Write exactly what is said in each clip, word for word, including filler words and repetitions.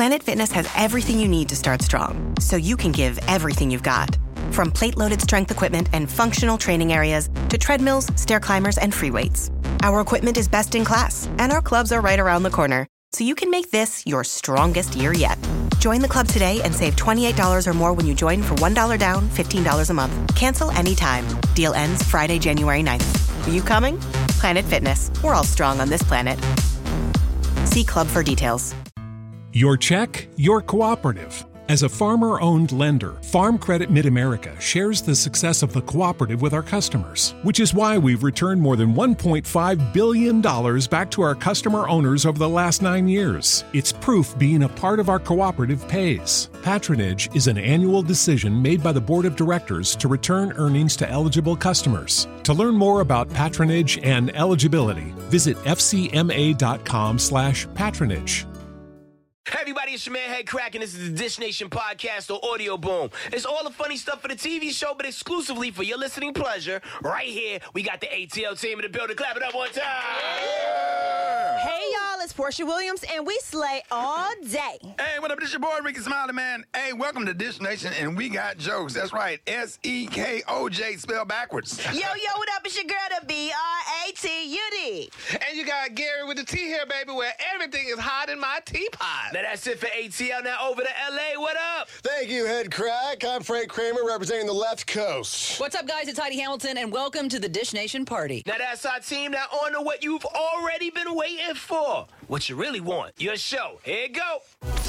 Planet Fitness has everything you need to start strong, so you can give everything you've got. From plate-loaded strength equipment and functional training areas to treadmills, stair climbers, and free weights. Our equipment is best in class, and our clubs are right around the corner, so you can make this your strongest year yet. Join the club today and save twenty-eight dollars or more when you join for one dollar down, fifteen dollars a month. Cancel anytime. Deal ends Friday, January ninth. Are you coming? Planet Fitness. We're all strong on this planet. See club for details. Your check, your cooperative. As a farmer-owned lender, Farm Credit Mid-America shares the success of the cooperative with our customers, which is why we've returned more than one point five billion dollars back to our customer owners over the last nine years. It's proof being a part of our cooperative pays. Patronage is an annual decision made by the Board of Directors to return earnings to eligible customers. To learn more about patronage and eligibility, visit f c m a dot com slash patronage. Hey everybody, it's your man Head Crack, and this is the Dish Nation Podcast or Audio Boom. It's all the funny stuff for the T V show, but exclusively for your listening pleasure. Right here, we got the A T L team in the building. Clap it up one time. Yeah. Hey y'all, it's Portia Williams, and we slay all day. Hey, what up? This your boy Ricky Smiley, man. Hey, welcome to Dish Nation, and we got jokes. That's right, S E K O J spelled backwards. Yo, yo, what up? It's your girl, the B R A T U D. And you got Gary with the T here, baby, where everything is hot in my teapot. Now that's it for A T L. Now over to L A. What up? Thank you, Head Crack. I'm Frank Kramer, representing the left coast. What's up, guys? It's Heidi Hamilton, and welcome to the Dish Nation party. Now that's our team. Now on to what you've already been waiting for. What you really want. Your show. Here you go.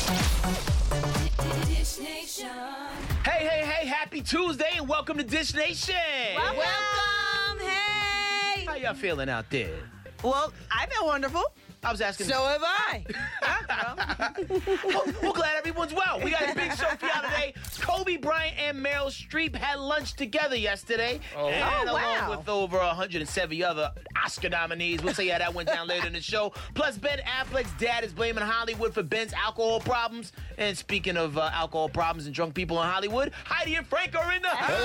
Dish Nation. Hey, hey, hey. Happy Tuesday, and welcome to Dish Nation. Welcome. Welcome. Hey. How y'all feeling out there? Well, I feel wonderful. I was asking. So have I. well, we're glad everyone's well. We got a big show for y'all today. Kobe Bryant and Meryl Streep had lunch together yesterday. Oh, and oh wow. Along with over one hundred seventy other Oscar nominees. We'll see how that went down later in the show. Plus, Ben Affleck's dad is blaming Hollywood for Ben's alcohol problems. And speaking of uh, alcohol problems and drunk people in Hollywood, Heidi and Frank are in the house.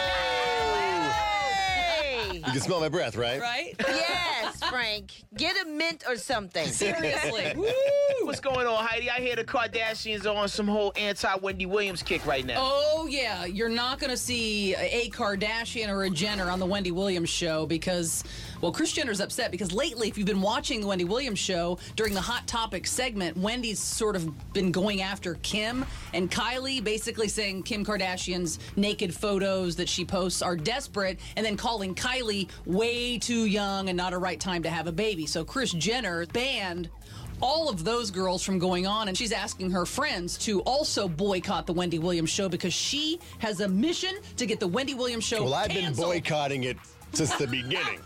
Hey. You can smell my breath, right? Right? Yes, Frank. Get a mint or something. Seriously. Woo! What's going on, Heidi? I hear the Kardashians are on some whole anti-Wendy Williams kick right now. Oh, yeah. You're not going to see a Kardashian or a Jenner on the Wendy Williams show because, well, Kris Jenner's upset because lately, if you've been watching the Wendy Williams show, during the Hot Topic segment, Wendy's sort of been going after Kim and Kylie, basically saying Kim Kardashian's naked photos that she posts are desperate, and then calling Kylie way too young and not a right time to have a baby. So Kris Jenner banned all of those girls from going on, and she's asking her friends to also boycott the Wendy Williams show because she has a mission to get the Wendy Williams show Well, I've canceled. been boycotting it since the beginning.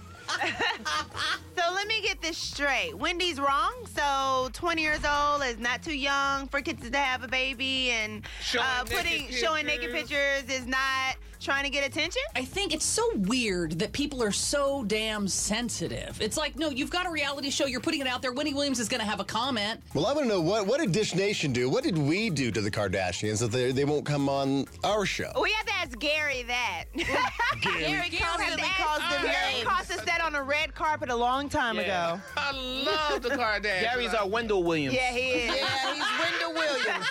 So let me get this straight. Wendy's wrong. So twenty years old is not too young for kids to have a baby, and Showing uh, naked putting pictures. showing naked pictures is not trying to get attention. I think it's so weird that people are so damn sensitive. It's like, no, you've got a reality show. You're putting it out there. Wendy Williams is going to have a comment. Well, I want to know, what, what did Dish Nation do? What did we do to the Kardashians that they, they won't come on our show? We have to ask Gary that. Gary. Gary constantly Gary calls them Gary names. Cost us that on a red carpet a long time Yeah. ago. I love the Kardashians. Gary's our Wendell Williams. Yeah, he is. Yeah, he's Wendell Williams.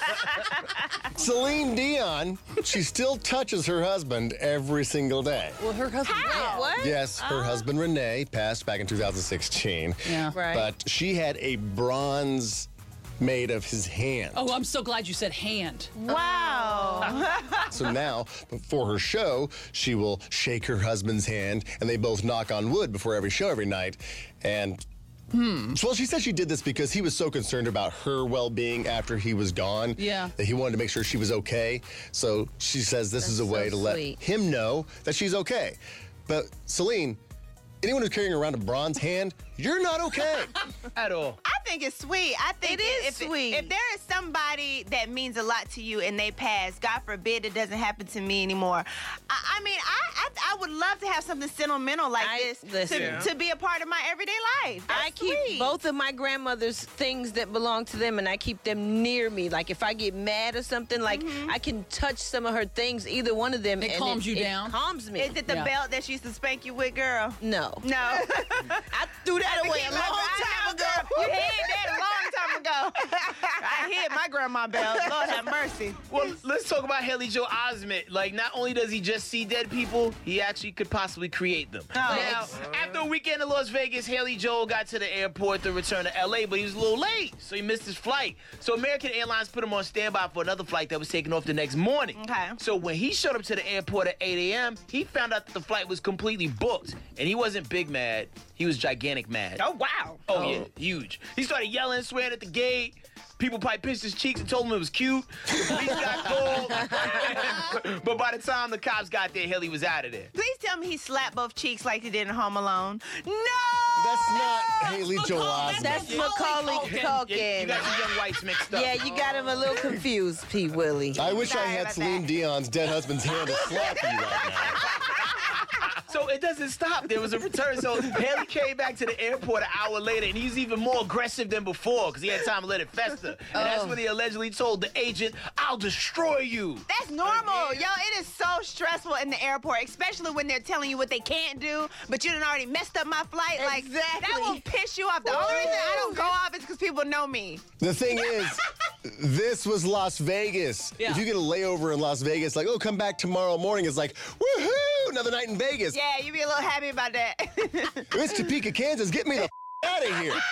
Celine Dion, she still touches her husband every single day. Well, her husband. How? What? Yes, her husband Renee passed back in two thousand sixteen. Yeah. Right. But she had a bronze made of his hand. Oh, I'm so glad you said hand. Wow. So now, before her show, she will shake her husband's hand, and they both knock on wood before every show every night. And Hmm. Well, she said she did this because he was so concerned about her well-being after he was gone. Yeah. That he wanted to make sure she was okay. So she says this That's is a way so to let sweet. him know that she's okay. But Celine, anyone who's carrying around a bronze hand, you're not okay. At all. I think it's sweet. I think It is if, sweet. If there is somebody that means a lot to you and they pass, God forbid it doesn't happen to me anymore. I, I mean, I, I I would love to have something sentimental like I- this listen. to, Yeah. to be a part of my everyday life. I That's keep sweet. both of my grandmother's things that belong to them, and I keep them near me. Like if I get mad or something, like I can touch some of her things, either one of them. It and calms you it down? calms me. Is it the Yeah. belt that she used to spank you with, girl? No. No. I threw that I away became a long I time know, ago. girl. You had that a long time ago. I hit my grandma bell. Lord have mercy. Well, let's talk about Haley Joel Osment. Like, not only does he just see dead people, he actually could possibly create them. Oh. Now, after a weekend in Las Vegas, Haley Joel got to the airport to return to L A, but he was a little late, so he missed his flight. So American Airlines put him on standby for another flight that was taking off the next morning. Okay. So when he showed up to the airport at eight a.m., he found out that the flight was completely booked. And he wasn't big mad. He was gigantic mad. Oh, wow. Oh, oh, yeah, huge. He started yelling and swearing at the gate. People probably pinched his cheeks and told him it was cute. The police got called. But by the time the cops got there, Haley was out of there. Please tell me he slapped both cheeks like he did in Home Alone. No! That's not Haley Joel Osment. That's Macaulay Culkin. Yeah, you got some young whites mixed up. Yeah, you got him a little confused, P. Willie. I wish Sorry I had about Celine that. Dion's dead husband's hand to slap you right now. So it doesn't stop. There was a return. So Haley came back to the airport an hour later, and he's even more aggressive than before because he had time to let it fester. And Oh. that's when he allegedly told the agent, "I'll destroy you." That's normal. Yo, it is so stressful in the airport, especially when they're telling you what they can't do, but you done already messed up my flight. Like, Exactly. that will piss you off. The only reason I don't go off is because people know me. The thing is, this was Las Vegas. Yeah. If you get a layover in Las Vegas, like, oh, come back tomorrow morning, it's like, woohoo, another night in Vegas. Yeah, you be a little happy about that. It's Topeka, Kansas. Get me the out of here.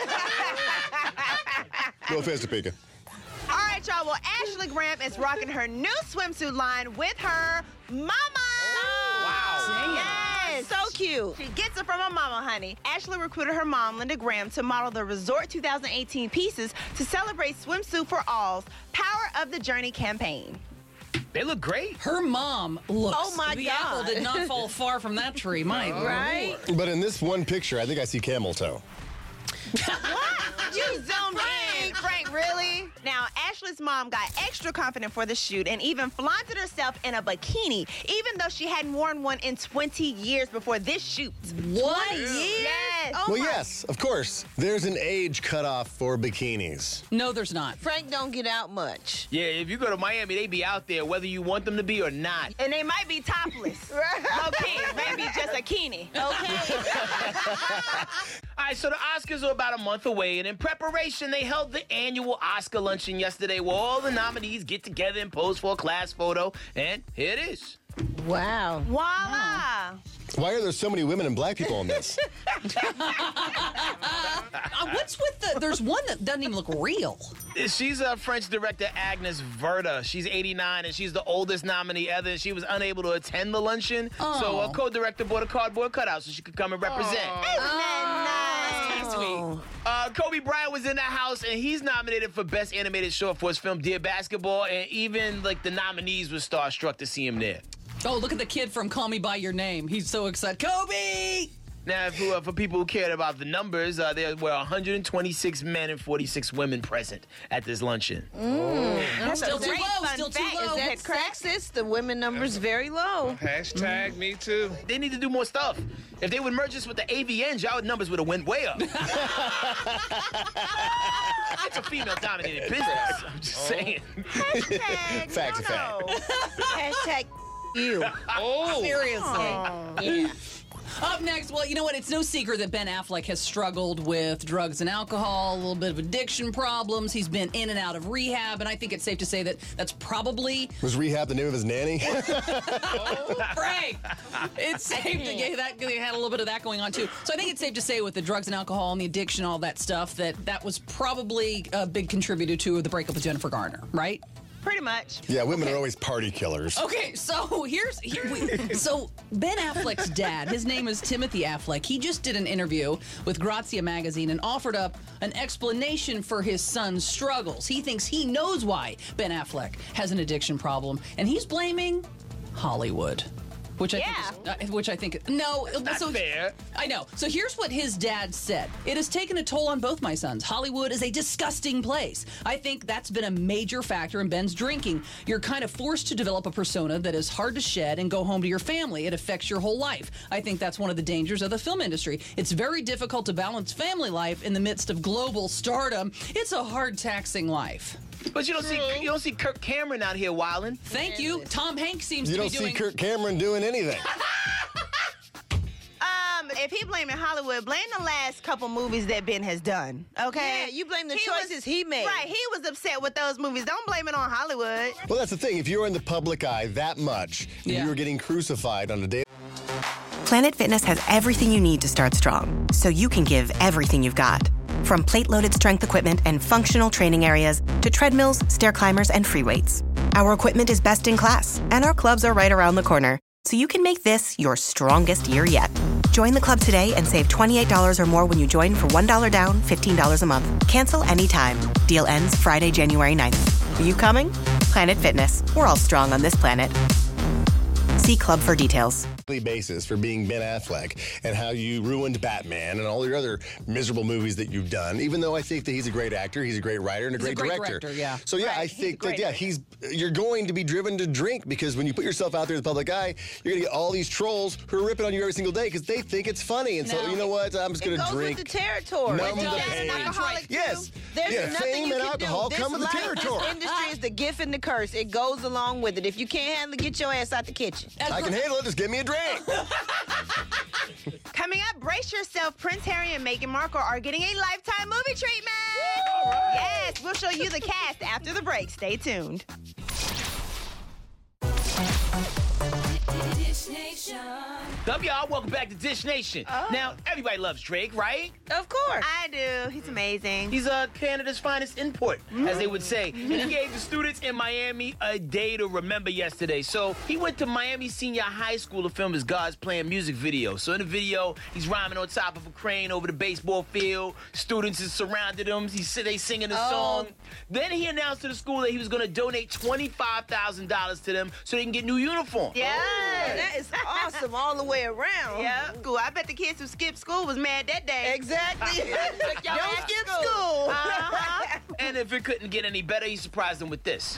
No offense, Topeka. All right, y'all. Well, Ashley Graham is rocking her new swimsuit line with her mama. Wow. Yes. So cute. She gets it from her mama, honey. Ashley recruited her mom, Linda Graham, to model the Resort two thousand eighteen pieces to celebrate Swimsuit for All's Power of the Journey campaign. They look great. Her mom looks. Oh, my the God. apple did not fall far from that tree. My Right? Lord. But in this one picture, I think I see camel toe. You zoomed in, Frank, really? Now, Ashley's mom got extra confident for the shoot and even flaunted herself in a bikini, even though she hadn't worn one in twenty years before this shoot. What? Yes. Oh Well, my- yes, of course. There's an age cutoff for bikinis. No, there's not. Frank don't get out much. Yeah, if you go to Miami, they be out there whether you want them to be or not. And they might be topless. Okay, maybe just a kini. Okay. All right, so the Oscars are about a month away, and in preparation, they held the annual Oscar luncheon yesterday where all the nominees get together and pose for a class photo, and here it is. Wow. Voila. Why are there so many women and black people in this? Uh, what's with the? There's one that doesn't even look real. She's a French director, Agnes Verda. She's eighty-nine, and she's the oldest nominee ever, and she was unable to attend the luncheon, so a co-director bought a cardboard cutout so she could come and represent. Isn't that nice? Sweet. Uh, Kobe Bryant was in the house, and he's nominated for Best Animated Short for his film Dear Basketball, and even like the nominees were starstruck to see him there. Oh, look at the kid from Call Me By Your Name. He's so excited. Kobe! Now, for, uh, for people who cared about the numbers, uh, there were one hundred twenty-six men and forty-six women present at this luncheon. That's Still a too great low, fun still too fact. low. Is that That's correct? sexist. The women number's very low. Hashtag me too. They need to do more stuff. If they would merge this with the A V N, y'all numbers would have went way up. It's a female-dominated business. I'm just saying. Hashtag Facts no, are no. Hashtag you. Oh, Seriously. Yeah. Up next, well, you know what? It's no secret that Ben Affleck has struggled with drugs and alcohol, a little bit of addiction problems. He's been in and out of rehab, and I think it's safe to say that that's probably Was rehab the name of his nanny? Frank. It's safe to get that. They had a little bit of that going on too. So I think it's safe to say with the drugs and alcohol and the addiction, all that stuff, that that was probably a big contributor to the breakup with Jennifer Garner, right? Pretty much. Yeah, women are always party killers. Okay, so here's here we, so Ben Affleck's dad, his name is Timothy Affleck. He just did an interview with Grazia magazine and offered up an explanation for his son's struggles. He thinks he knows why Ben Affleck has an addiction problem, and he's blaming Hollywood. Which I Yeah. think is, uh, which I think no, Not so fair. I know. So here's what his dad said. It has taken a toll on both my sons. Hollywood is a disgusting place. I think that's been a major factor in Ben's drinking. You're kind of forced to develop a persona that is hard to shed and go home to your family. It affects your whole life. I think that's one of the dangers of the film industry. It's very difficult to balance family life in the midst of global stardom. It's a hard, taxing life. But you don't see you don't see Kirk Cameron out here wilding. Thank you. Tom Hanks seems You to don't be see doing Kirk Cameron doing anything. Um, if he blaming Hollywood, blame the last couple movies that Ben has done, okay? Yeah, you blame the He choices was- he made. Right, he was upset with those movies. Don't blame it on Hollywood. Well, that's the thing. If you're in the public eye that much, and Yeah. you're getting crucified on a daily. Planet Fitness has everything you need to start strong, so you can give everything you've got. From plate-loaded strength equipment and functional training areas to treadmills, stair climbers, and free weights. Our equipment is best in class, and our clubs are right around the corner, so you can make this your strongest year yet. Join the club today and save twenty-eight dollars or more when you join for one dollar down, fifteen dollars a month. Cancel anytime. Deal ends Friday, January ninth. Are you coming? Planet Fitness. We're all strong on this planet. See club for details. Basis for being Ben Affleck and how you ruined Batman and all your other miserable movies that you've done. Even though I think that he's a great actor, he's a great writer and a, He's a great, great director. director, yeah. So yeah, Right, I he's a think that great yeah, actor. he's you're going to be driven to drink because when you put yourself out there in the public eye, you're going to get all these trolls who are ripping on you every single day because they think it's funny. And so No. you know what? I'm just It going to goes drink. with the territory. Numb It the does. pain. An alcoholic too. Yes. There's yeah, nothing fame you and can alcohol do. come with the This life, territory. This industry is the gift and the curse. It goes along with it. If you can't handle it, get your ass out the kitchen. I can handle it. Just give me a drink. Coming up, brace yourself. Prince Harry and Meghan Markle are getting a Lifetime movie treatment. Yes, we'll show you the cast after the break. Stay tuned. Up, y'all. Welcome back to Dish Nation. Oh. Now, everybody loves Drake, right? Of course. I do. He's amazing. He's uh, Canada's finest import, as they would say. And he gave the students in Miami a day to remember yesterday. So he went to Miami Senior High School to film his God's Playing music video. So in the video, he's rhyming on top of a crane over the baseball field. Students is surrounded him. He's they singing a Oh. song. Then he announced to the school that he was going to donate twenty-five thousand dollars to them so they can get new uniforms. Yeah. That is awesome all the way around. Yeah. Cool. I bet the kids who skipped school was mad that day. Exactly. Y'all Don't back to skip school. school. Uh-huh. And if it couldn't get any better, he surprised them with this.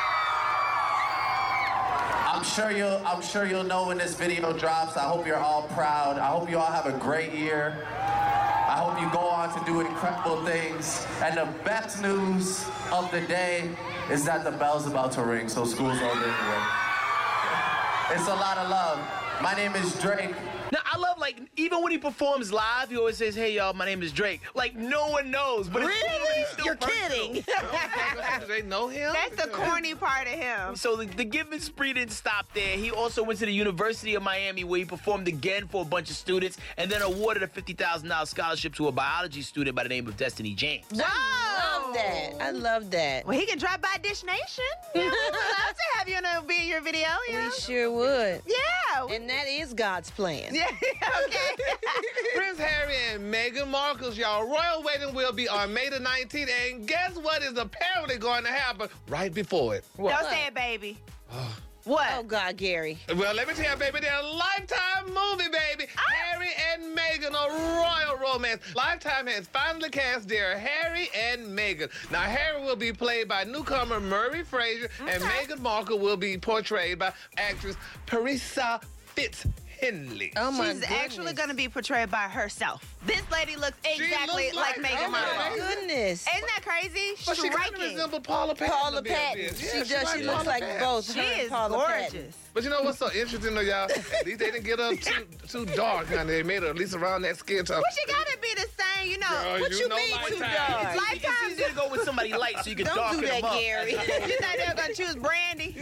I'm sure you'll I'm sure you'll know when this video drops. I hope you're all proud. I hope you all have a great year. I hope you go on to do incredible things. And the best news of the day is that the bell's about to ring, so school's over anyway. It's a lot of love. My name is Drake. Now, I love, like, even when he performs live, he always says, hey, y'all, my name is Drake. Like, no one knows. But it's Really? still You're personal. kidding. They know him? That's the corny part of him. So the, the giving spree didn't stop there. He also went to the University of Miami where he performed again for a bunch of students and then awarded a fifty thousand dollars scholarship to a biology student by the name of Destiny James. I love that. I love that. Well, he can drop by Dish Nation. You know, we'd love to have you in a, be in your video. You know? We sure would. Yeah. And that is God's plan. Yeah. Okay. Prince Harry and Meghan Markle's y'all royal wedding will be on May the nineteenth, and guess what is apparently going to happen right before it? Don't say it, baby. What? Oh, God, Gary. Well, let me tell you, baby, they're a Lifetime movie, baby. Harry and Meghan, a royal romance. Lifetime has finally cast their Harry and Meghan. Now, Harry will be played by newcomer Murray Fraser, and Meghan Markle will be portrayed by actress Parisa Fitzhenley. Oh, my She's actually going to be portrayed by herself. This lady looks exactly looks like, like Meghan her. Oh, my Markle. goodness. Isn't that crazy? But she kind of Striking. resembles Paula Patton. Paula a bit, Patton. yeah, She she's does. She Paula looks like Patton. both She her and is Paula gorgeous. Patton. But you know what's so interesting, though, y'all? At least they didn't get her too too dark, honey. They made her at least around that skin tone. Well, she got to be the same, you know. Girl, what you you know mean Lifetime. too dark? It's, Lifetime. it's easy to go with somebody light so you can Don't darken do that, them up. Gary. You think they were going to choose Brandy?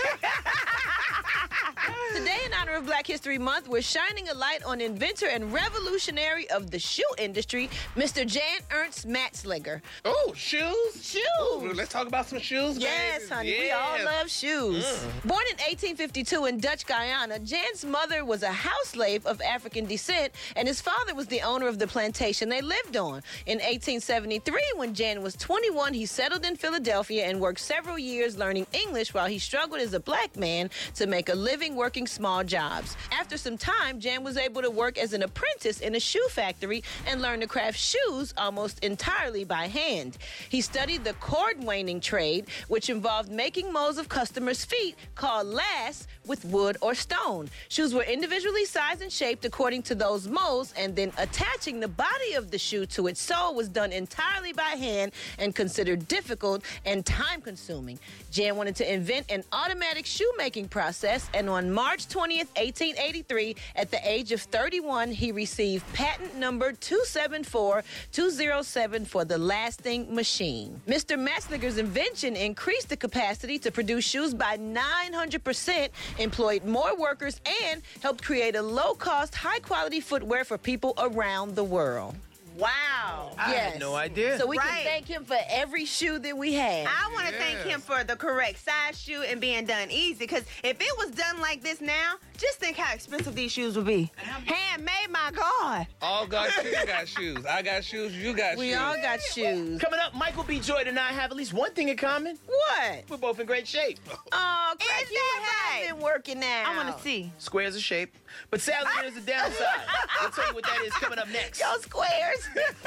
Today, in honor of Black History Month, we're shining a light on inventor and revolutionary of the shoe industry, Mister Jan Ernst Matzliger. Oh, shoes? Shoes. Ooh, let's talk about some shoes, Yes, baby. honey, we all Yes. love shoes. Born in eighteen fifty-two in Dutch Guyana, Jan's mother was a house slave of African descent, and his father was the owner of the plantation they lived on. In eighteen seventy-three, when Jan was twenty-one, he settled in Philadelphia and worked several years learning English while he struggled as a black man to make a living working small jobs. After some time, Jan was able to work as an apprentice in a shoe factory and learn to craft shoes almost entirely by hand. He studied the cordwaining trade, which involved making molds of customers' feet called lasts with wood or stone. Shoes were individually sized and shaped according to those molds, and then attaching the body of the shoe to its sole was done entirely by hand and considered difficult and time-consuming. Jan wanted to invent an automatic shoemaking process, and on March twentieth, twentieth, eighteen eighty-three. At the age of thirty-one, he received patent number two seven four two zero seven for the lasting machine. Mister Matzliger's invention increased the capacity to produce shoes by nine hundred percent, employed more workers, and helped create a low-cost, high-quality footwear for people around the world. Wow. I yes. had no idea. So we Right. can thank him for every shoe that we have. I want to thank him for the correct size shoe and being done easy, because if it was done like this now, just think how expensive these shoes would be. Handmade, my God. All got shoes, got shoes. I got shoes, you got we shoes. all got shoes. Coming up, Michael B. Jordan and I have at least one thing in common. What? We're both in great shape. Oh, Craig, Is you that have right? been working out. I want to see. Squares of shape. But sadly, there's a downside. We'll tell you what that is coming up next. Yo, squares.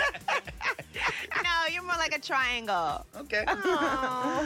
No, you're more like a triangle. Okay. Oh.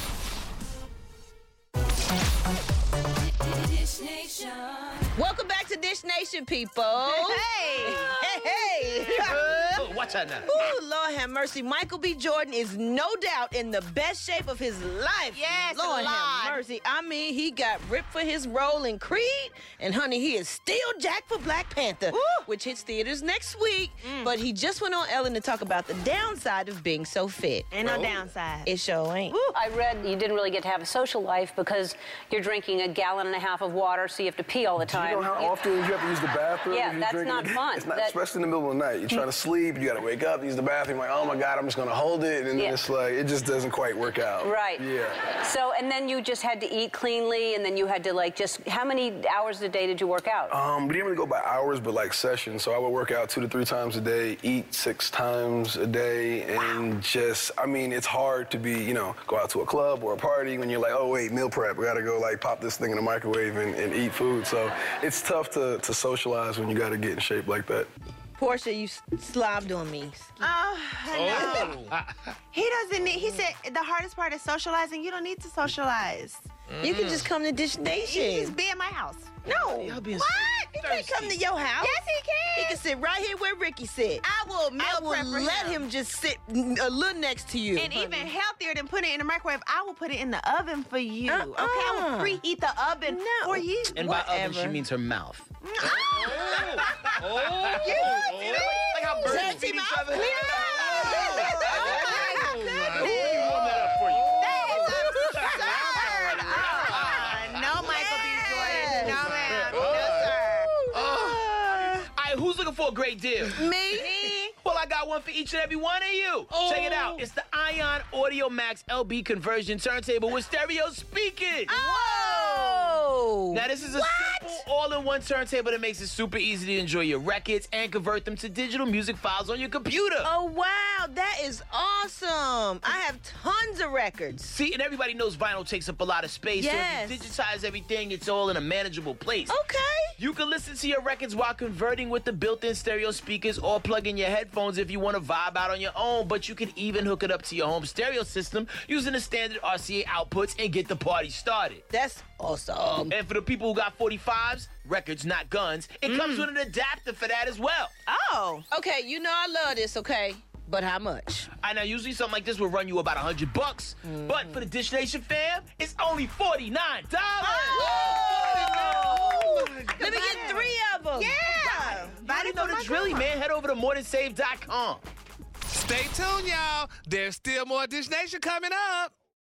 Dish Nation. Welcome back to Dish Nation, people. Hey. Hey, hey. Oh, watch out now. Ooh, Lord have mercy. Michael B. Jordan is no doubt in the best shape of his life. Yes, Lord a lot. have mercy. I mean, he got ripped for his role in Creed, and honey, he is still jacked for Black Panther, Woo. which hits theaters next week. But he just went on Ellen to talk about the downside of being so fit. Ain't no downside. It sure ain't. I read you didn't really get to have a social life because you're drinking a gallon and a half of water, so you have to pee all the time. You know how often you have to use the bathroom? Yeah, if you're that's drinking? not fun. It's not, That- especially in the middle of the night. You're trying to sleep, you gotta wake up, use the bathroom, like, oh my God, I'm just gonna hold it, and then Yeah. it's like, it just doesn't quite work out. Right. Yeah. So, and then you just had to eat cleanly, and then you had to, like, just, how many hours a day did you work out? Um, we didn't really go by hours, but like sessions. So I would work out two to three times a day, eat six times a day, and just, I mean, it's hard to be, you know, go out to a club or a party when you're like, oh wait, meal prep, we gotta go like pop this thing in the microwave and, and eat food. So it's tough to, to socialize when you gotta get in shape like that. Portia, you s- slobbed on me. Oh, I know. He doesn't need, he said the hardest part is socializing. You don't need to socialize. You can just come to Dish He can Nation. just be at my house. No. Y'all being What? so He can't come to thirsty. your house. Yes, he can. He can sit right here where Ricky sit. I will meal I will prep for let him. him just sit n- a little next to you. And even healthier than putting it in the microwave, I will put it in the oven for you. Uh-uh. Okay, I will preheat the oven No. for you. And by oven, Whatever. she means her mouth. Oh. Like how birds Sexy feed each mouth. other. Oh my goodness. Warm that up for you. That is absurd. Uh-uh. No, Michael B. Jordan. No, ma'am. No, sir. All right, who's looking for a great deal? Me? Well, I got one for each and every one of you. Check it out. It's the Ion Audio Max L B conversion turntable with stereo speakers. Oh. Now, this is a simple all-in-one turntable that makes it super easy to enjoy your records and convert them to digital music files on your computer. Oh, wow. That is awesome. I have tons of records. See, and everybody knows vinyl takes up a lot of space. Yes. So if you digitize everything, it's all in a manageable place. Okay. You can listen to your records while converting with the built-in stereo speakers or plug in your headphones if you want to vibe out on your own, but you can even hook it up to your home stereo system using the standard R C A outputs and get the party started. That's awesome. And for the people who got forty-fives, records not guns, it Mm. comes with an adapter for that as well. Oh. Okay, you know I love this, okay? But how much? I know usually something like this will run you about a hundred bucks, Mm-hmm. but for the Dish Nation fam, it's only forty-nine dollars. Oh! Let me get three of them. Yeah. You know the drilly, man. Head over to more than save dot com. Stay tuned, y'all. There's still more Dish Nation coming up.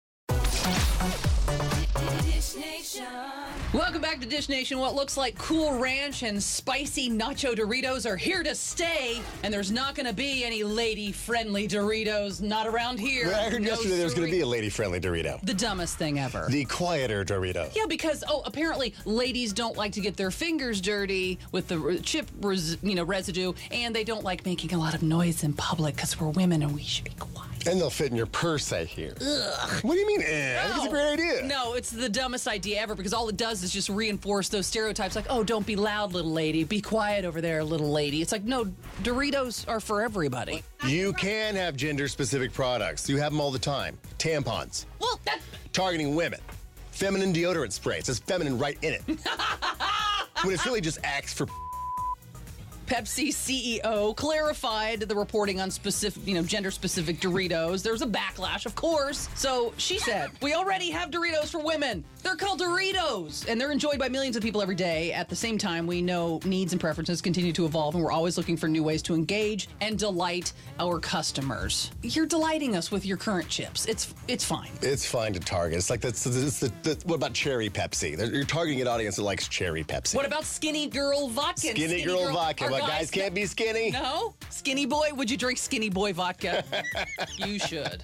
Dish Nation. Welcome back to Dish Nation. What looks like Cool Ranch and spicy nacho Doritos are here to stay, and there's not going to be any lady-friendly Doritos, not around here. Well, I heard No yesterday there was going to siree. be a lady-friendly Dorito. The dumbest thing ever. The quieter Dorito. Yeah, because oh, apparently ladies don't like to get their fingers dirty with the r- chip, res- you know, residue, and they don't like making a lot of noise in public because we're women and we should be quiet. And they'll fit in your purse, I hear. Ugh. What do you mean, eh? I think it's a great idea. No, it's the dumbest idea ever because all it does is just reinforce those stereotypes like, oh, don't be loud, little lady. Be quiet over there, little lady. It's like, no, Doritos are for everybody. You can have gender-specific products. You have them all the time. Tampons. Well, that... Targeting women. Feminine deodorant spray. It says feminine right in it. When it's really just Axe for Pepsi C E O clarified the reporting on specific, you know, gender-specific Doritos. There's a backlash, of course. So she said, we already have Doritos for women. They're called Doritos, and they're enjoyed by millions of people every day. At the same time, we know needs and preferences continue to evolve, and we're always looking for new ways to engage and delight our customers. You're delighting us with your current chips. It's it's fine. It's fine to target. It's like that's, it's the, the, what about cherry Pepsi? You're targeting an audience that likes cherry Pepsi. What about Skinny Girl Vodka? Skinny, skinny Girl, girl Vodka. Our What, guys, guys can't be skinny? No? Skinny Boy? Would you drink Skinny Boy vodka? You should.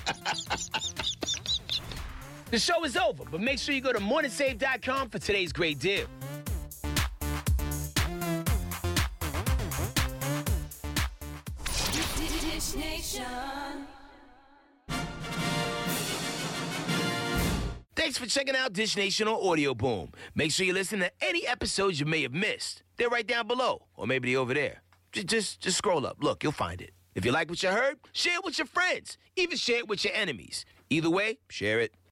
The show is over, but make sure you go to morning save dot com for today's great deal. Dish Nation. Thanks for checking out Dish Nation on Audio Boom. Make sure you listen to any episodes you may have missed. They're right down below, or maybe they're over there. Just, just, just scroll up. Look, you'll find it. If you like what you heard, share it with your friends. Even share it with your enemies. Either way, share it.